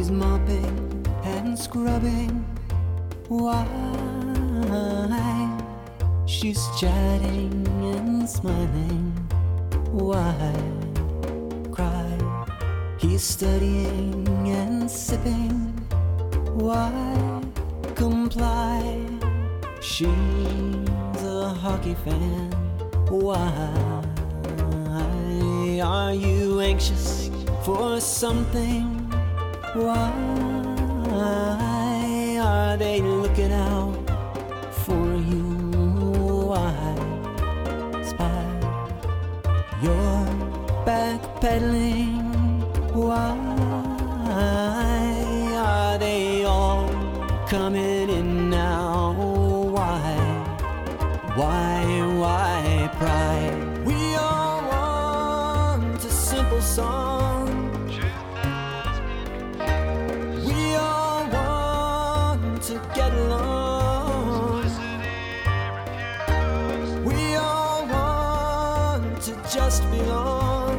He's mopping and scrubbing. Why? She's chatting and smiling. Why cry? He's studying and sipping. Why comply? She's a hockey fan. Why are you anxious for something? Why are they looking out for you? Why spy? You're backpedaling. Why are they all coming in now? Why pry? We all want a simple song. We all want to get along. We all want to just belong.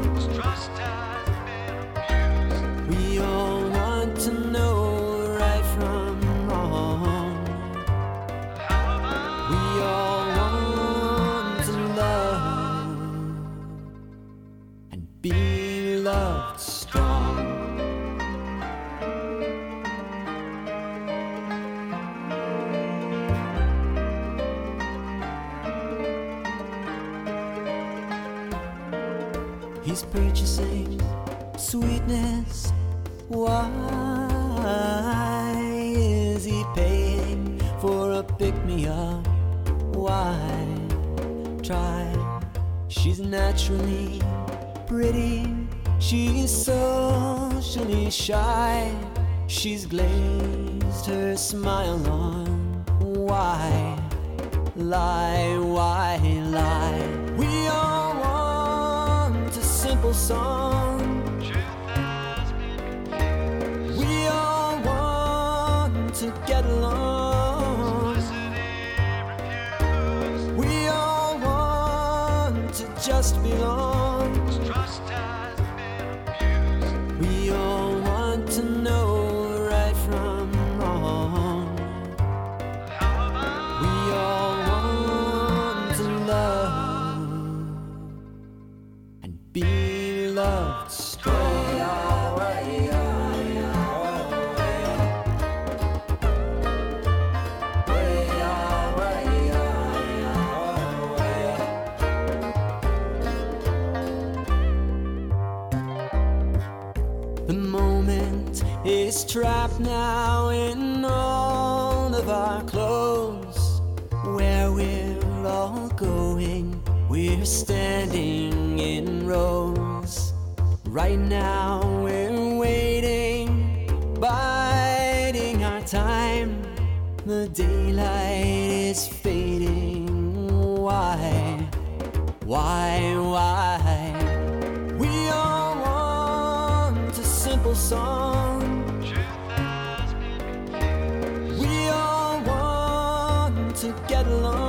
We all want to know right from wrong. We all want to love and be loved strong. He's purchasing sweetness. Why is he paying for a pick-me-up? Why try? She's naturally pretty. She's socially shy. She's glazed her smile on. Why lie? Why lie? We all want a simple song. We all want to get along. We all want to just belong. We all want to know right from wrong. We all want to love and be loved strong. The moment is trapped now in all of our clothes. Where we're all going, we're standing in rows. Right now we're waiting, biding our time. The daylight is fading. Why? We all want a simple song. We all want to get along.